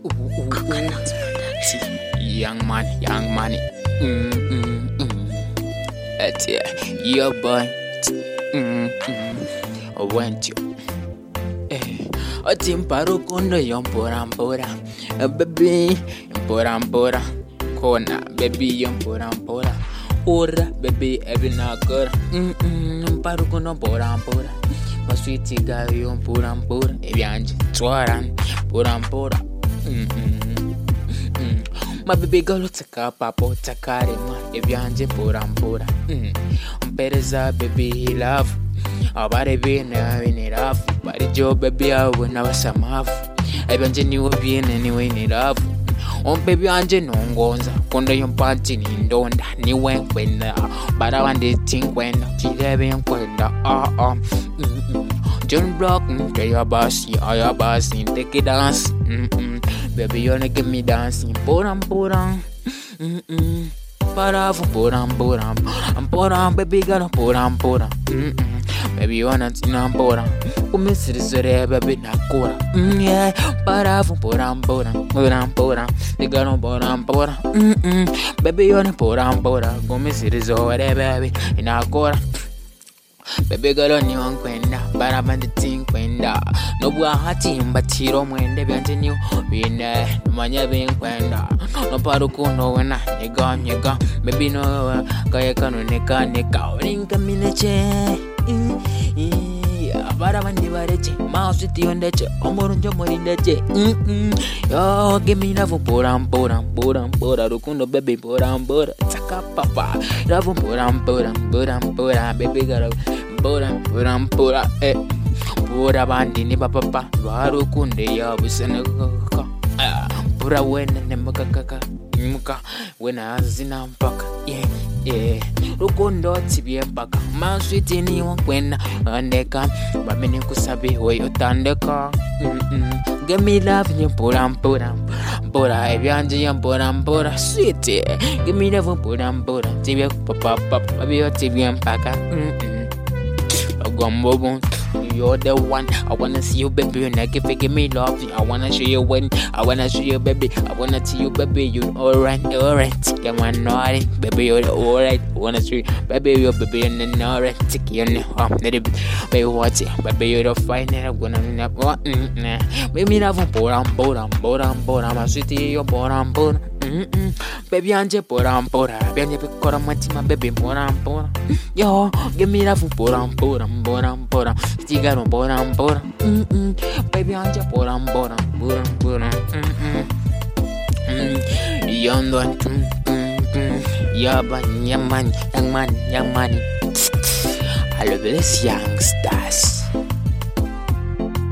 Young money. That's it. Yeah, boy. I went you. A timparo kondo yompora. Baby, impora. Kona, baby, yompora. Ora, baby, every nakora. Imparo kondo pora. My sweetie girl, yompora. Evianji, twaran, pora. My baby girl taka papo takare ma ebyanje pora. Mpereza baby love abare bina ni love bari jo baby awe na basamavu ebyanje ni obiene ni we ni love baby anje nongonza kondo yompanti ni ndonda ni wenkwenda bara wande tinkwenda chilebe yenkwenda John Block take your boss take it dance baby you wanna give me dancing pora para pora baby gotta pora baby you wanna pora umisizere baby nakura yeah para pora they gotta pora baby you wanna pora umisizere baby nakura baby girl on you kwenda barabande tinkwenda no bwa hati mbatiro mwende byanje ni bine manya kwenda no parukuno wena nyega baby no kaya kanu neka oringa mineche barabande bareche mouse tiondeche omorunjo morindeche yo give me love pora rukundo baby pora taka papa love pora baby girl pora pora bandi ni papa barukunde ya busana pura wena ne muka wena azina mpaka yeah rukundo tibye mpaka maswiti ni wankwena andeka bamene kusabe we otandeka give me love ni pora ebyanje ya pora sweet give me love pora tibye papa baby tibye mpaka Gumbo, you're the one. I wanna see you, baby. And give me love. I wanna show you when. I wanna show you, baby. I wanna see you, baby. You alright. Come on, alright, baby. You're alright. I wanna show you, baby. You're baby and alright. Take you on the home, little bit. Baby, watch it, baby. You're fine. I'm gonna baby, love pora. My sweetie, you're pora. Baby anje pora Bianje pekora matima baby pora Yo, give me love pora Stigaro pora Baby anje pora Yondo Young money I love this youngsters